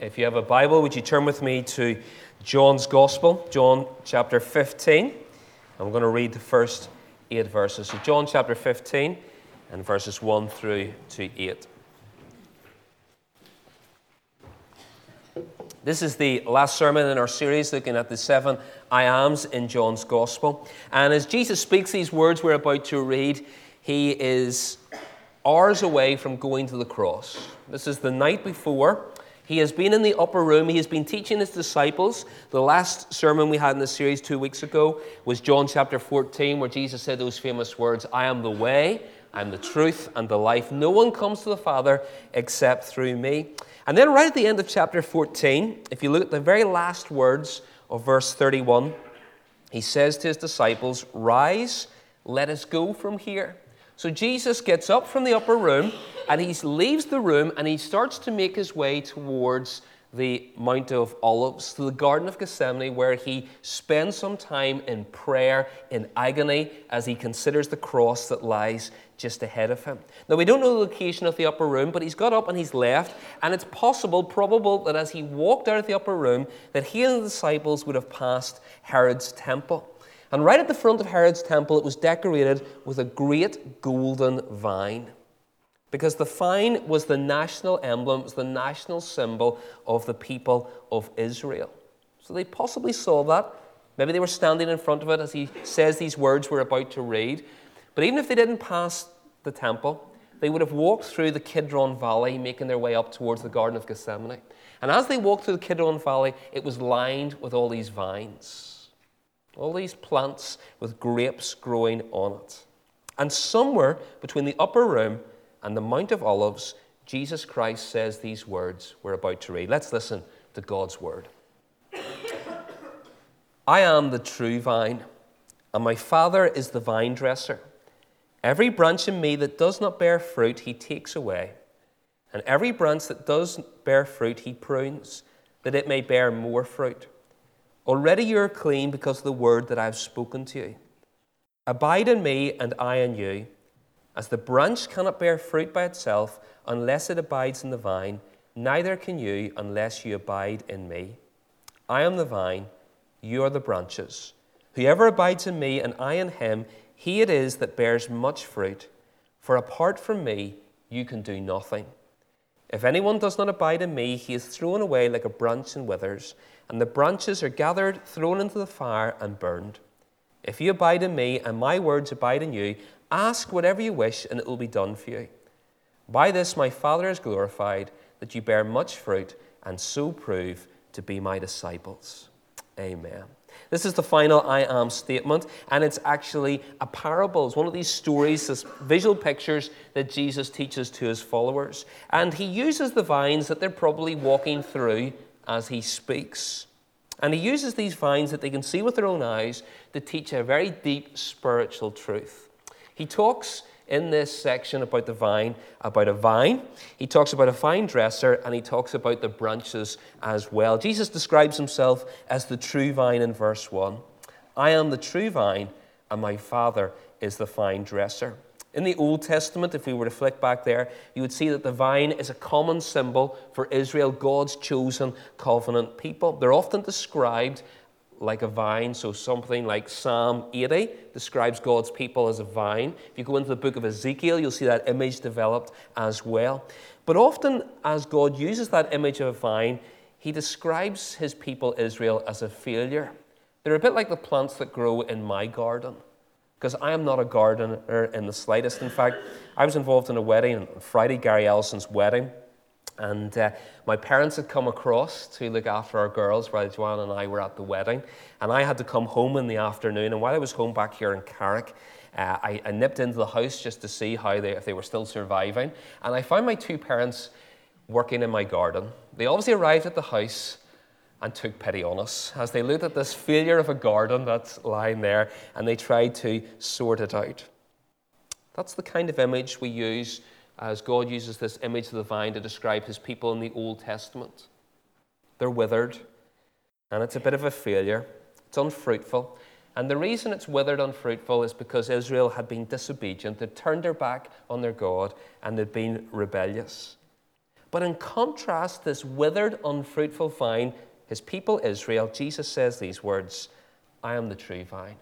If you have a Bible, would you turn with me to John's Gospel, John chapter 15. I'm going to read the first 8 verses. So John chapter 15 and verses 1 through to 8. This is the last sermon in our series looking at the 7 I Ams in John's Gospel. And as Jesus speaks these words we're about to read, he is hours away from going to the cross. This is the night before. He has been in the upper room. He has been teaching his disciples. The last sermon we had in the series 2 weeks ago was John chapter 14, where Jesus said those famous words, I am the way, I am the truth, and the life. No one comes to the Father except through me. And then right at the end of chapter 14, if you look at the very last words of verse 31, he says to his disciples, rise, let us go from here. So Jesus gets up from the upper room and he leaves the room and he starts to make his way towards the Mount of Olives, to the Garden of Gethsemane, where he spends some time in prayer, in agony, as he considers the cross that lies just ahead of him. Now, we don't know the location of the upper room, but he's got up and he's left, and it's probable that as he walked out of the upper room, that he and the disciples would have passed Herod's temple. And right at the front of Herod's temple, it was decorated with a great golden vine. Because the vine was the national emblem, it was the national symbol of the people of Israel. So they possibly saw that. Maybe they were standing in front of it as he says these words we're about to read. But even if they didn't pass the temple, they would have walked through the Kidron Valley, making their way up towards the Garden of Gethsemane. And as they walked through the Kidron Valley, it was lined with all these vines. All these plants with grapes growing on it. And somewhere between the upper room and the Mount of Olives, Jesus Christ says these words we're about to read. Let's listen to God's word. I am the true vine, and my Father is the vine dresser. Every branch in me that does not bear fruit, he takes away. And every branch that does bear fruit, he prunes, that it may bear more fruit. Already you are clean because of the word that I have spoken to you. Abide in me and I in you. As the branch cannot bear fruit by itself unless it abides in the vine, neither can you unless you abide in me. I am the vine, you are the branches. Whoever abides in me and I in him, he it is that bears much fruit. For apart from me, you can do nothing. If anyone does not abide in me, he is thrown away like a branch and withers, and the branches are gathered, thrown into the fire, and burned. If you abide in me, and my words abide in you, ask whatever you wish, and it will be done for you. By this my Father is glorified, that you bear much fruit, and so prove to be my disciples. Amen. This is the final I am statement, and it's actually a parable. It's one of these stories, these visual pictures that Jesus teaches to his followers. And he uses the vines that they're probably walking through as he speaks. And he uses these vines that they can see with their own eyes to teach a very deep spiritual truth. He talks in this section about the vine, about a vine. He talks about a vine dresser, and he talks about the branches as well. Jesus describes himself as the true vine in verse 1. I am the true vine, and my Father is the vine dresser. In the Old Testament, if we were to flick back there, you would see that the vine is a common symbol for Israel, God's chosen covenant people. They're often described like a vine, so something like Psalm 80 describes God's people as a vine. If you go into the book of Ezekiel, you'll see that image developed as well. But often, as God uses that image of a vine, he describes his people Israel as a failure. They're a bit like the plants that grow in my garden, because I am not a gardener in the slightest. In fact, I was involved in a wedding on Friday, Gary Ellison's wedding. And my parents had come across to look after our girls while Joanne and I were at the wedding. And I had to come home in the afternoon. And while I was home back here in Carrick, I nipped into the house just to see if they were still surviving. And I found my 2 parents working in my garden. They obviously arrived at the house and took pity on us as they looked at this failure of a garden that's lying there, and they tried to sort it out. That's the kind of image we use as God uses this image of the vine to describe his people in the Old Testament. They're withered, and it's a bit of a failure. It's unfruitful. And the reason it's withered, unfruitful, is because Israel had been disobedient. They'd turned their back on their God, and they'd been rebellious. But in contrast, this withered, unfruitful vine, his people Israel, Jesus says these words, I am the true vine.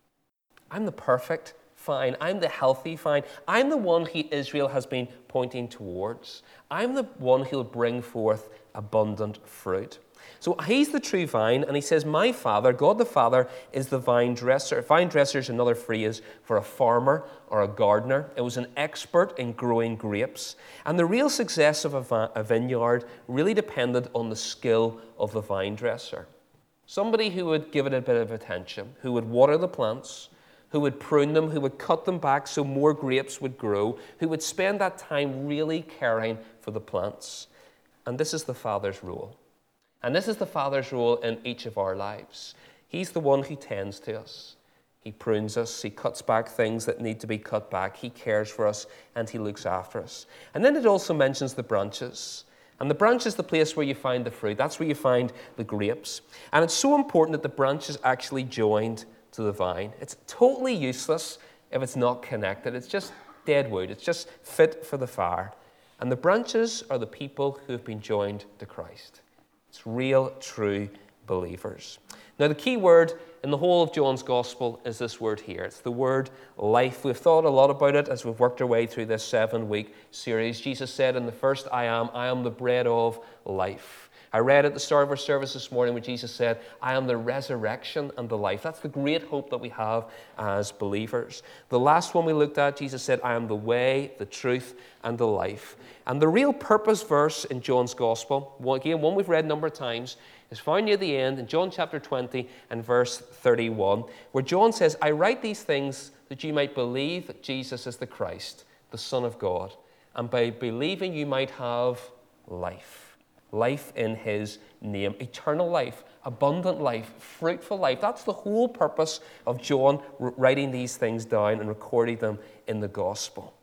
I'm the perfect vine. I'm the healthy vine. I'm the one who Israel has been pointing towards. I'm the one who will bring forth abundant fruit. So he's the true vine, and he says, my Father, God the Father, is the vine dresser. Vine dresser is another phrase for a farmer or a gardener. It was an expert in growing grapes. And the real success of a vineyard really depended on the skill of the vine dresser. Somebody who would give it a bit of attention, who would water the plants, who would prune them, who would cut them back so more grapes would grow, who would spend that time really caring for the plants. And this is the Father's role. And this is the Father's role in each of our lives. He's the one who tends to us. He prunes us. He cuts back things that need to be cut back. He cares for us, and he looks after us. And then it also mentions the branches. And the branch is the place where you find the fruit. That's where you find the grapes. And it's so important that the branch is actually joined to the vine. It's totally useless if it's not connected. It's just dead wood. It's just fit for the fire. And the branches are the people who have been joined to Christ. It's real, true believers. Now, the key word in the whole of John's Gospel is this word here. It's the word life. We've thought a lot about it as we've worked our way through this 7-week series. Jesus said in the first, I am the bread of life. I read at the start of our service this morning where Jesus said, I am the resurrection and the life. That's the great hope that we have as believers. The last one we looked at, Jesus said, I am the way, the truth, and the life. And the real purpose verse in John's Gospel, one we've read a number of times, is found near the end in John chapter 20 and verse 31, where John says, I write these things that you might believe that Jesus is the Christ, the Son of God, and by believing you might have life. Life in his name, eternal life, abundant life, fruitful life. That's the whole purpose of John writing these things down and recording them in the gospel.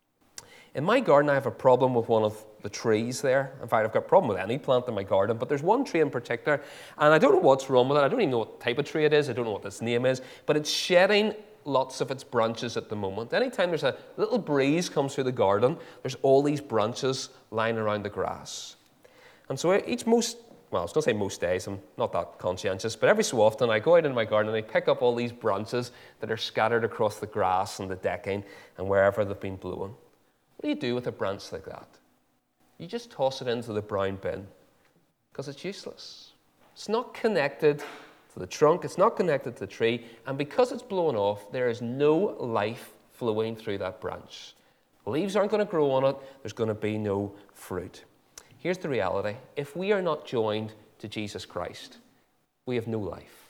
In my garden, I have a problem with one of the trees there. In fact, I've got a problem with any plant in my garden, but there's one tree in particular, and I don't know what's wrong with it. I don't even know what type of tree it is. I don't know what its name is, but it's shedding lots of its branches at the moment. Anytime there's a little breeze comes through the garden, there's all these branches lying around the grass. And so I was going to say most days, I'm not that conscientious, but every so often I go out in my garden and I pick up all these branches that are scattered across the grass and the decking and wherever they've been blown. What do you do with a branch like that? You just toss it into the brown bin because it's useless. It's not connected to the trunk, it's not connected to the tree, and because it's blown off, there is no life flowing through that branch. Leaves aren't going to grow on it, there's going to be no fruit. Here's the reality. If we are not joined to Jesus Christ, we have no life.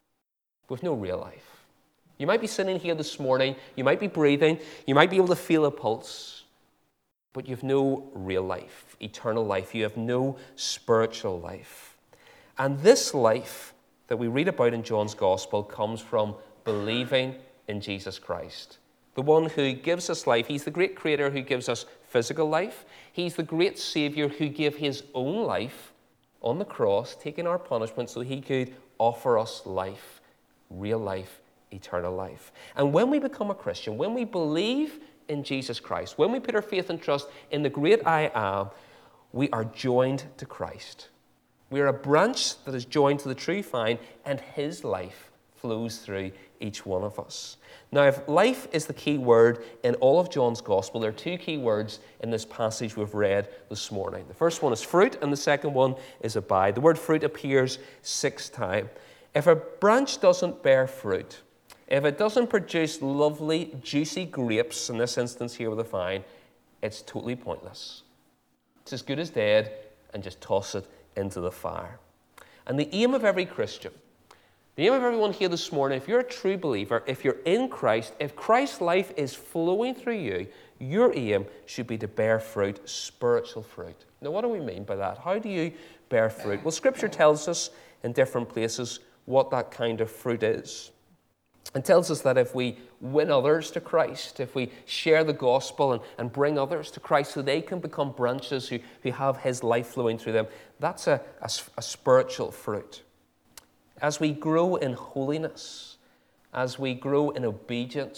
We have no real life. You might be sitting here this morning, you might be breathing, you might be able to feel a pulse, but you have no real life, eternal life. You have no spiritual life. And this life that we read about in John's Gospel comes from believing in Jesus Christ. The one who gives us life. He's the great creator who gives us physical life. He's the great Savior who gave his own life on the cross, taking our punishment so he could offer us life, real life, eternal life. And when we become a Christian, when we believe in Jesus Christ, when we put our faith and trust in the great I Am, we are joined to Christ. We are a branch that is joined to the true vine, and his life flows through each one of us. Now, if life is the key word in all of John's Gospel, there are two key words in this passage we've read this morning. The first one is fruit, and the second one is abide. The word fruit appears 6 times. If a branch doesn't bear fruit, if it doesn't produce lovely, juicy grapes, in this instance here with a vine, it's totally pointless. It's as good as dead, and just toss it into the fire. And the aim of every Christian, the aim of everyone here this morning, if you're a true believer, if you're in Christ, if Christ's life is flowing through you, your aim should be to bear fruit, spiritual fruit. Now, what do we mean by that? How do you bear fruit? Well, Scripture tells us in different places what that kind of fruit is. It tells us that if we win others to Christ, if we share the gospel and bring others to Christ so they can become branches who have his life flowing through them, that's a spiritual fruit. As we grow in holiness, as we grow in obedience,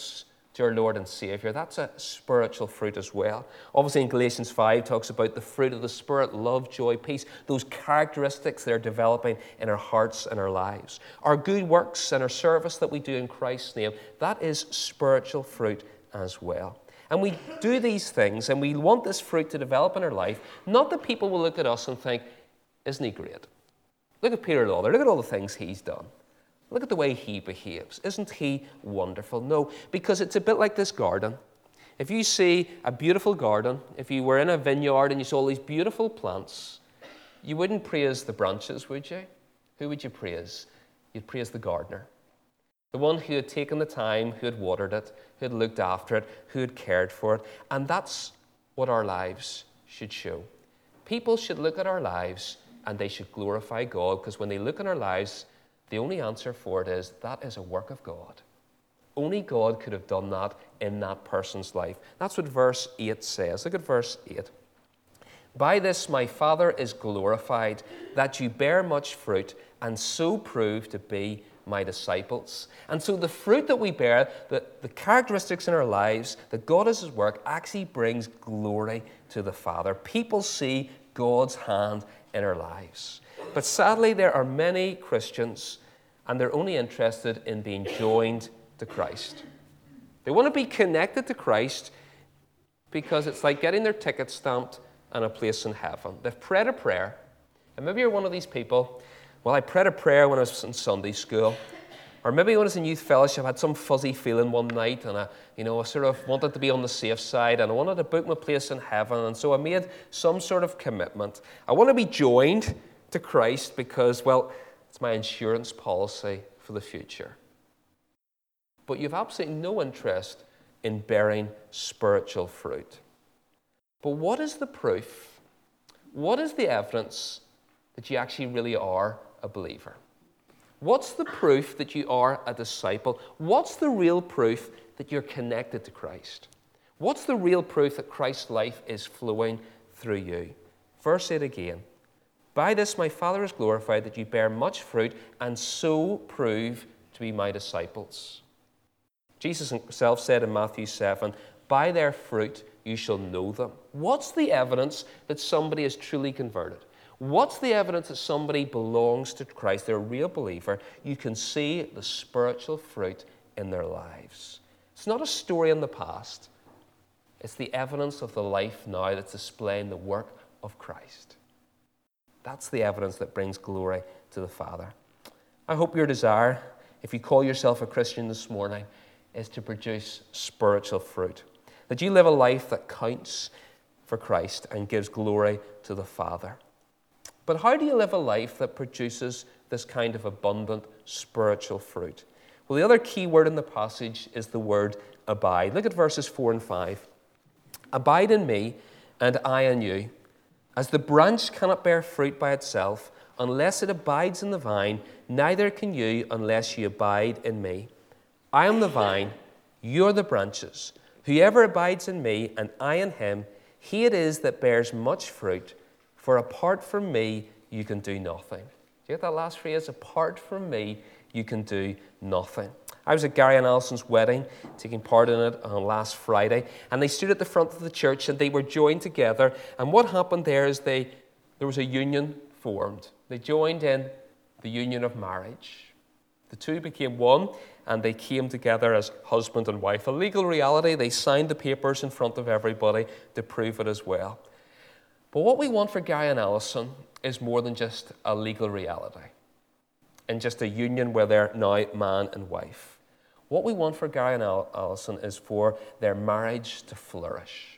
to our Lord and Savior. That's a spiritual fruit as well. Obviously in Galatians 5 talks about the fruit of the Spirit, love, joy, peace, those characteristics that are developing in our hearts and our lives. Our good works and our service that we do in Christ's name, that is spiritual fruit as well. And we do these things and we want this fruit to develop in our life, not that people will look at us and think, isn't he great? Look at Peter Lauder, look at all the things he's done. Look at the way he behaves. Isn't he wonderful? No, because it's a bit like this garden. If you see a beautiful garden, if you were in a vineyard and you saw all these beautiful plants, you wouldn't praise the branches, would you? Who would you praise? You'd praise the gardener. The one who had taken the time, who had watered it, who had looked after it, who had cared for it. And that's what our lives should show. People should look at our lives and they should glorify God, because when they look at our lives, the only answer for it is, that is a work of God. Only God could have done that in that person's life. That's what verse 8 says. Look at verse 8. By this my Father is glorified, that you bear much fruit, and so prove to be my disciples. And so the fruit that we bear, the characteristics in our lives, that God is His work, actually brings glory to the Father. People see God's hand in our lives. But sadly, there are many Christians, and they're only interested in being joined to Christ. They want to be connected to Christ because it's like getting their ticket stamped and a place in heaven. They've prayed a prayer, and maybe you're one of these people. Well, I prayed a prayer when I was in Sunday school, or maybe when I was in youth fellowship, I had some fuzzy feeling one night, and I sort of wanted to be on the safe side, and I wanted to book my place in heaven, and so I made some sort of commitment. I want to be joined to Christ because, well, it's my insurance policy for the future. But you've absolutely no interest in bearing spiritual fruit. But what is the proof? What is the evidence that you actually really are a believer? What's the proof that you are a disciple? What's the real proof that you're connected to Christ? What's the real proof that Christ's life is flowing through you? Verse 8 again. By this my Father is glorified, that you bear much fruit, and so prove to be my disciples. Jesus himself said in Matthew 7, by their fruit you shall know them. What's the evidence that somebody is truly converted? What's the evidence that somebody belongs to Christ, they're a real believer? You can see the spiritual fruit in their lives. It's not a story in the past. It's the evidence of the life now that's displaying the work of Christ. That's the evidence that brings glory to the Father. I hope your desire, if you call yourself a Christian this morning, is to produce spiritual fruit. That you live a life that counts for Christ and gives glory to the Father. But how do you live a life that produces this kind of abundant spiritual fruit? Well, the other key word in the passage is the word abide. Look at verses 4 and 5. Abide in me, and I in you. As the branch cannot bear fruit by itself, unless it abides in the vine, neither can you unless you abide in me. I am the vine, you are the branches. Whoever abides in me, and I in him, he it is that bears much fruit, for apart from me, you can do nothing. Do you get that last phrase? Apart from me, you can do nothing. I was at Gary and Alison's wedding, taking part in it on last Friday, and they stood at the front of the church and they were joined together. And what happened there is there was a union formed. They joined in the union of marriage. The two became one, and they came together as husband and wife. A legal reality. They signed the papers in front of everybody to prove it as well. But what we want for Gary and Alison is more than just a legal reality and just a union where they're now man and wife. What we want for Gary and Alison is for their marriage to flourish.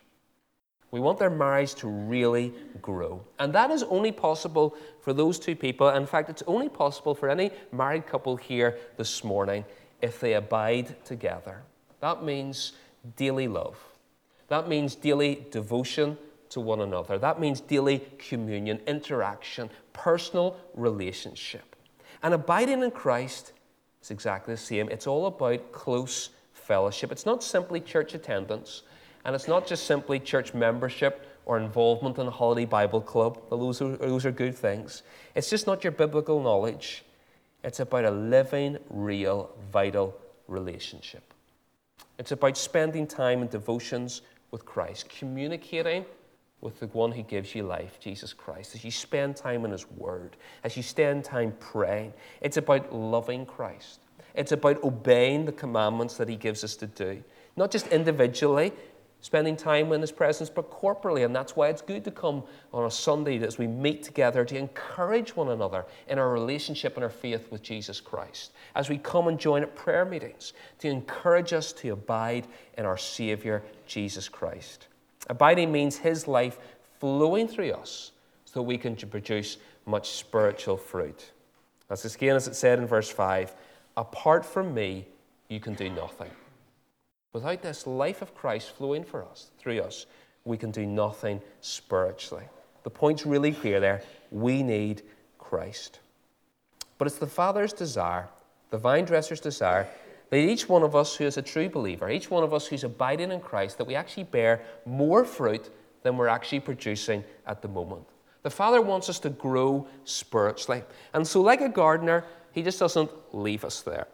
We want their marriage to really grow. And that is only possible for those two people. In fact, it's only possible for any married couple here this morning if they abide together. That means daily love. That means daily devotion to one another. That means daily communion, interaction, personal relationship. And abiding in Christ is exactly the same. It's all about close fellowship. It's not simply church attendance, and it's not just simply church membership or involvement in a holiday Bible club. Those are good things. It's just not your biblical knowledge. It's about a living, real, vital relationship. It's about spending time in devotions with Christ, communicating with the one who gives you life, Jesus Christ, as you spend time in his word, as you spend time praying. It's about loving Christ. It's about obeying the commandments that he gives us to do, not just individually, spending time in his presence, but corporately. And that's why it's good to come on a Sunday as we meet together to encourage one another in our relationship and our faith with Jesus Christ. As we come and join at prayer meetings to encourage us to abide in our Savior, Jesus Christ. Abiding means his life flowing through us so we can produce much spiritual fruit. As it said in verse 5, apart from me, you can do nothing. Without this life of Christ flowing through us, we can do nothing spiritually. The point's really clear there. We need Christ. But it's the Father's desire, the vine dresser's desire, that each one of us who is a true believer, each one of us who's abiding in Christ, that we actually bear more fruit than we're actually producing at the moment. The Father wants us to grow spiritually. And so like a gardener, he just doesn't leave us there.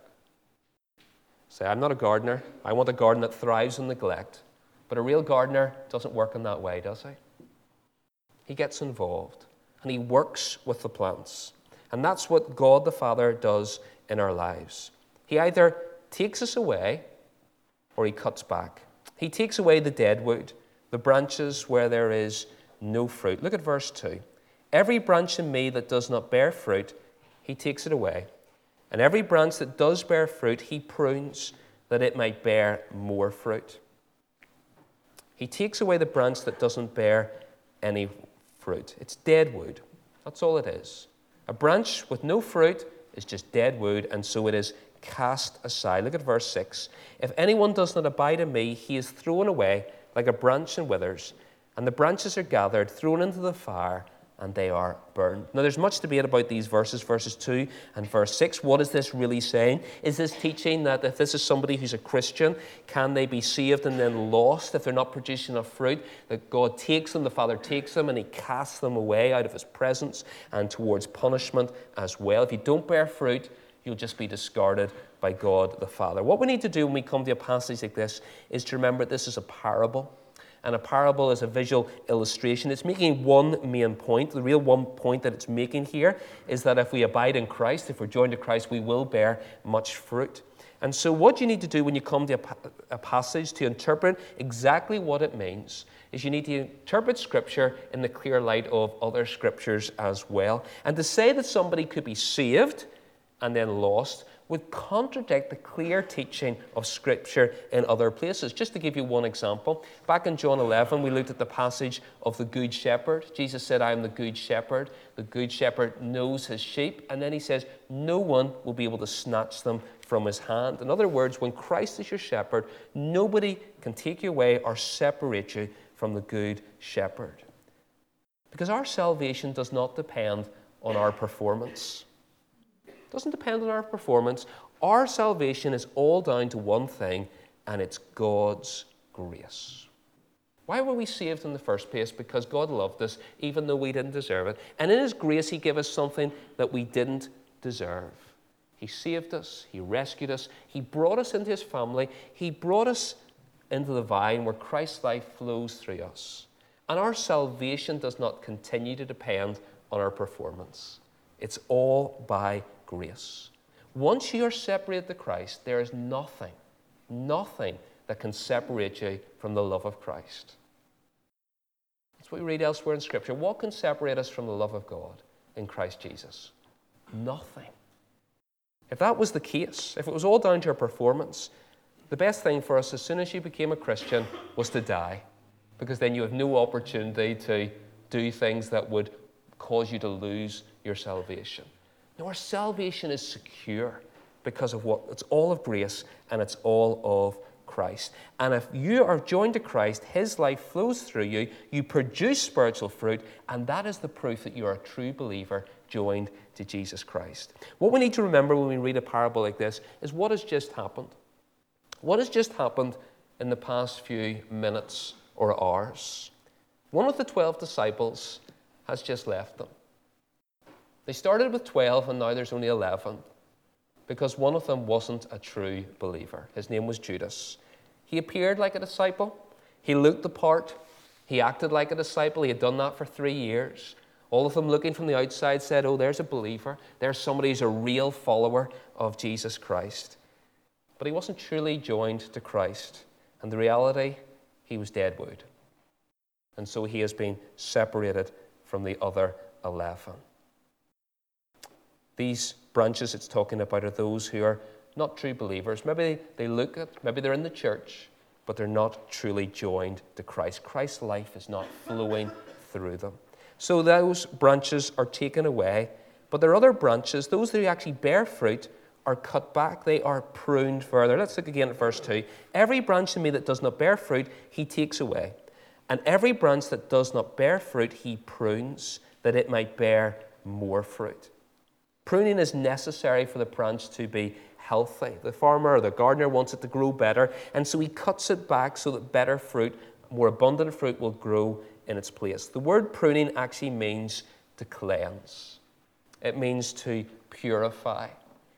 Say, I'm not a gardener. I want a garden that thrives on neglect. But a real gardener doesn't work in that way, does he? He gets involved and he works with the plants. And that's what God the Father does in our lives. He either takes us away or he cuts back. He takes away the dead wood, the branches where there is no fruit. Look at verse 2. Every branch in me that does not bear fruit, he takes it away. And every branch that does bear fruit, he prunes that it might bear more fruit. He takes away the branch that doesn't bear any fruit. It's dead wood. That's all it is. A branch with no fruit is just dead wood, and so it is cast aside. Look at verse 6. If anyone does not abide in me, he is thrown away like a branch and withers, and the branches are gathered, thrown into the fire, and they are burned. Now, there's much debate about these verses 2 and verse 6. What is this really saying? Is this teaching that if this is somebody who's a Christian, can they be saved and then lost if they're not producing enough fruit? That God takes them, the Father takes them, and he casts them away out of his presence and towards punishment as well. If you don't bear fruit, you'll just be discarded by God the Father. What we need to do when we come to a passage like this is to remember this is a parable. And a parable is a visual illustration. It's making one main point. The real one point that it's making here is that if we abide in Christ, if we're joined to Christ, we will bear much fruit. And so what you need to do when you come to a passage to interpret exactly what it means is you need to interpret Scripture in the clear light of other Scriptures as well. And to say that somebody could be saved and then lost would contradict the clear teaching of Scripture in other places. Just to give you one example, back in John 11, we looked at the passage of the Good Shepherd. Jesus said, I am the Good Shepherd. The Good Shepherd knows his sheep. And then he says, no one will be able to snatch them from his hand. In other words, when Christ is your shepherd, nobody can take you away or separate you from the Good Shepherd. Because our salvation does not depend on our performance. It doesn't depend on our performance. Our salvation is all down to one thing, and it's God's grace. Why were we saved in the first place? Because God loved us, even though we didn't deserve it. And in his grace, he gave us something that we didn't deserve. He saved us. He rescued us. He brought us into his family. He brought us into the vine where Christ's life flows through us. And our salvation does not continue to depend on our performance. It's all by grace. Once you are separated to Christ, there is nothing that can separate you from the love of Christ. That's what we read elsewhere in Scripture. What can separate us from the love of God in Christ Jesus? Nothing. If that was the case, if it was all down to our performance, the best thing for us as soon as you became a Christian was to die, because then you have no opportunity to do things that would cause you to lose your salvation. Now, our salvation is secure because of what? It's all of grace and it's all of Christ. And if you are joined to Christ, his life flows through you, you produce spiritual fruit, and that is the proof that you are a true believer joined to Jesus Christ. What we need to remember when we read a parable like this is what has just happened. What has just happened in the past few minutes or hours? One of the 12 disciples has just left them. They started with 12 and now there's only 11 because one of them wasn't a true believer. His name was Judas. He appeared like a disciple. He looked the part. He acted like a disciple. He had done that for 3 years. All of them looking from the outside said, oh, there's a believer. There's somebody who's a real follower of Jesus Christ. But he wasn't truly joined to Christ. And the reality, he was dead wood. And so he has been separated from the other 11. These branches it's talking about are those who are not true believers. Maybe maybe they're in the church, but they're not truly joined to Christ. Christ's life is not flowing through them. So those branches are taken away, but there are other branches, those who actually bear fruit, are cut back. They are pruned further. Let's look again at verse 2. Every branch in me that does not bear fruit, he takes away. And every branch that does not bear fruit, he prunes, that it might bear more fruit. Pruning is necessary for the branch to be healthy. The farmer or the gardener wants it to grow better, and so he cuts it back so that better fruit, more abundant fruit, will grow in its place. The word pruning actually means to cleanse. It means to purify.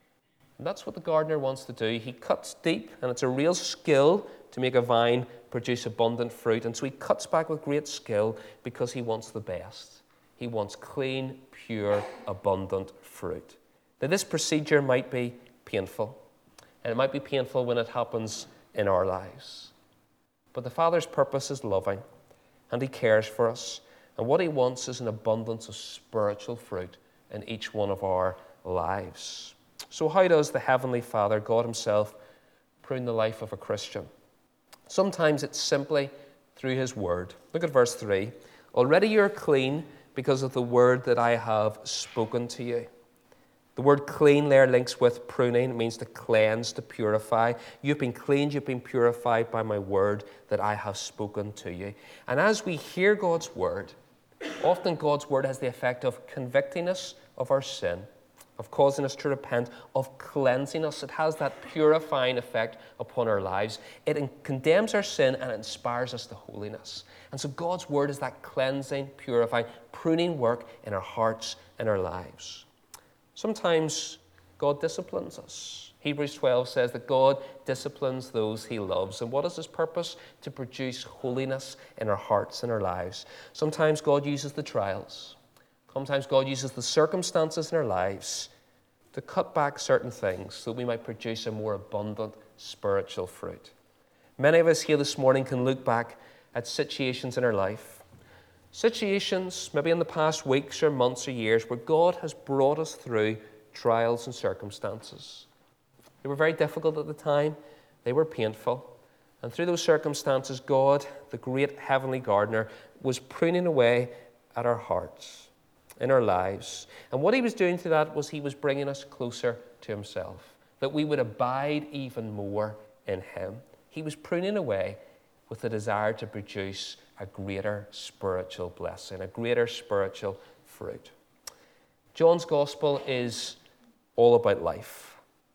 And that's what the gardener wants to do. He cuts deep, and it's a real skill to make a vine produce abundant fruit. And so he cuts back with great skill because he wants the best. He wants clean, pure, abundant fruit. Now, this procedure might be painful, and it might be painful when it happens in our lives. But the Father's purpose is loving, and he cares for us. And what he wants is an abundance of spiritual fruit in each one of our lives. So how does the Heavenly Father, God himself, prune the life of a Christian? Sometimes it's simply through his word. Look at verse 3. Already you're clean because of the word that I have spoken to you. The word clean there links with pruning. It means to cleanse, to purify. You've been cleaned, you've been purified by my word that I have spoken to you. And as we hear God's word, often God's word has the effect of convicting us of our sin, of causing us to repent, of cleansing us. It has that purifying effect upon our lives. It condemns our sin and it inspires us to holiness. And so God's word is that cleansing, purifying, pruning work in our hearts and our lives. Sometimes God disciplines us. Hebrews 12 says that God disciplines those he loves. And what is his purpose? To produce holiness in our hearts and our lives. Sometimes God uses the trials. Sometimes God uses the circumstances in our lives to cut back certain things so we might produce a more abundant spiritual fruit. Many of us here this morning can look back at situations in our life, situations maybe in the past weeks or months or years where God has brought us through trials and circumstances. They were very difficult at the time. They were painful. And through those circumstances, God, the great heavenly gardener, was pruning away at our hearts, in our lives. And what he was doing through that was he was bringing us closer to himself, that we would abide even more in him. He was pruning away with the desire to produce a greater spiritual blessing, a greater spiritual fruit. John's gospel is all about life.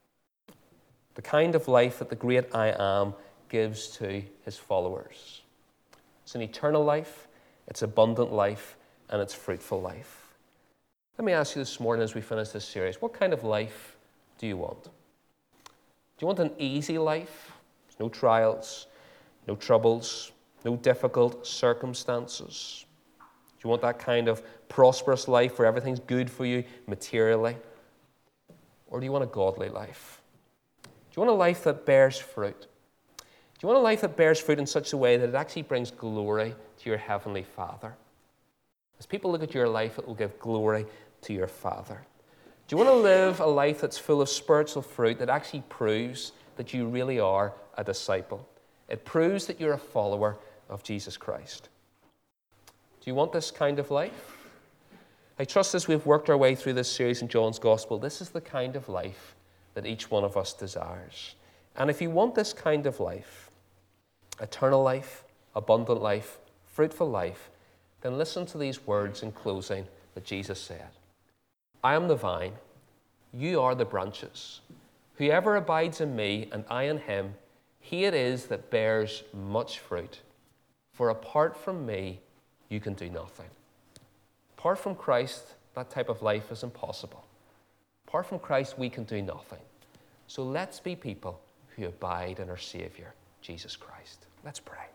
The kind of life that the great I Am gives to his followers. It's an eternal life, it's abundant life, and it's fruitful life. Let me ask you this morning as we finish this series, what kind of life do you want? Do you want an easy life? There's no trials, no troubles, no difficult circumstances. Do you want that kind of prosperous life where everything's good for you materially? Or do you want a godly life? Do you want a life that bears fruit? Do you want a life that bears fruit in such a way that it actually brings glory to your Heavenly Father? As people look at your life, it will give glory to your Father. Do you want to live a life that's full of spiritual fruit that actually proves that you really are a disciple? It proves that you're a follower of Jesus Christ. Do you want this kind of life? I trust as we've worked our way through this series in John's Gospel, this is the kind of life that each one of us desires. And if you want this kind of life, eternal life, abundant life, fruitful life, then listen to these words in closing that Jesus said. I am the vine, you are the branches. Whoever abides in me and I in him, he it is that bears much fruit. For apart from me, you can do nothing. Apart from Christ, that type of life is impossible. Apart from Christ, we can do nothing. So let's be people who abide in our Savior, Jesus Christ. Let's pray.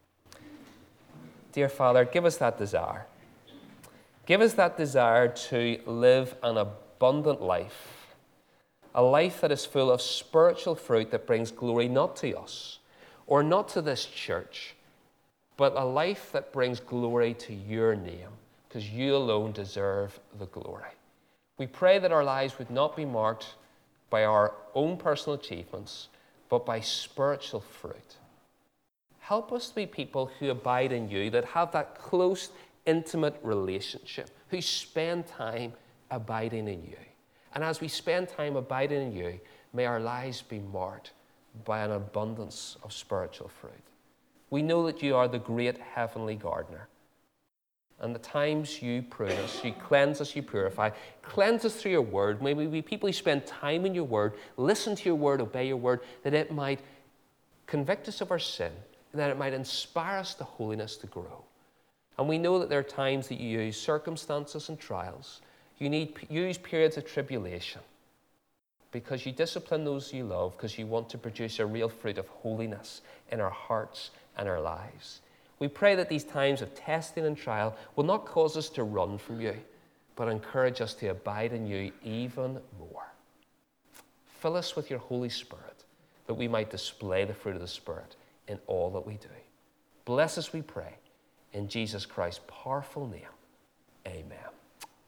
Dear Father, give us that desire. Give us that desire to live an abundant life, a life that is full of spiritual fruit that brings glory not to us or not to this church, but a life that brings glory to your name, because you alone deserve the glory. We pray that our lives would not be marked by our own personal achievements, but by spiritual fruit. Help us to be people who abide in you, that have that close, intimate relationship, who spend time abiding in you. And as we spend time abiding in you, may our lives be marked by an abundance of spiritual fruit. We know that you are the great heavenly gardener. And the times you prune us, you cleanse us, you purify, cleanse us through your word. May we be people who spend time in your word, listen to your word, obey your word, that it might convict us of our sin, and that it might inspire us to holiness to grow. And we know that there are times that you use circumstances and trials. You use periods of tribulation because you discipline those you love, because you want to produce a real fruit of holiness in our hearts and our lives. We pray that these times of testing and trial will not cause us to run from you, but encourage us to abide in you even more. Fill us with your Holy Spirit, that we might display the fruit of the Spirit in all that we do. Bless us, we pray, in Jesus Christ's powerful name. Amen.